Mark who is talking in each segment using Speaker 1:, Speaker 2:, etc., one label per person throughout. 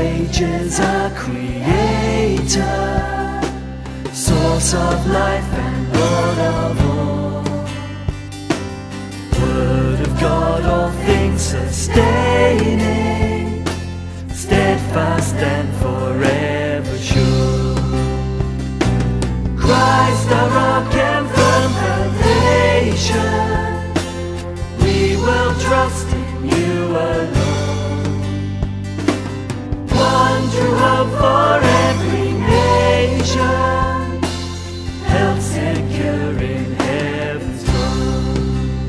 Speaker 1: ages, our Creator, source of life and Lord of all. Word of God, all things sustaining, steadfast and forever sure. Christ our rock and firm foundation, we will trust in you alone. One true hope for every nation, held secure in heaven's throne.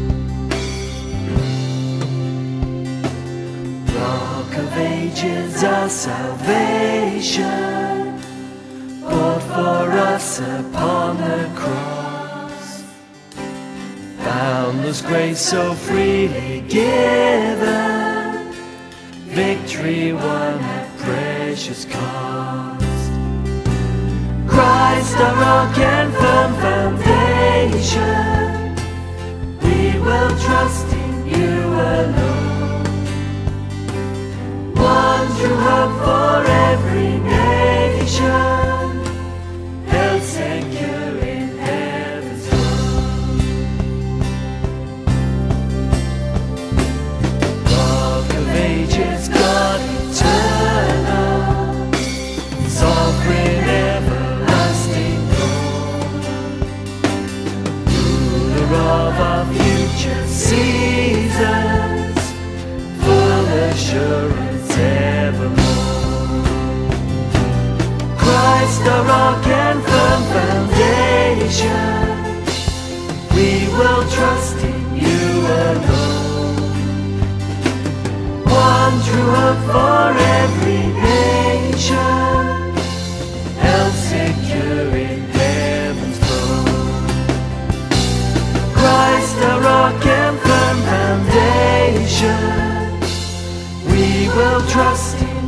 Speaker 1: Rock of ages, our salvation, bought for us upon the cross. Boundless grace so freely given, victory won at precious cost. Christ our rock and firm foundation, we will trust in you alone. One true hope for every nation, held secure in heaven's throne. Rock of ages, God eternal, sovereign, everlasting Lord, ruler of our future seasons, full assurance evermore. Christ our rock and firm foundation, we will trust in you alone. One true hope for every nation, held secure in heaven's throne. Christ our rock and firm foundation, we will trust in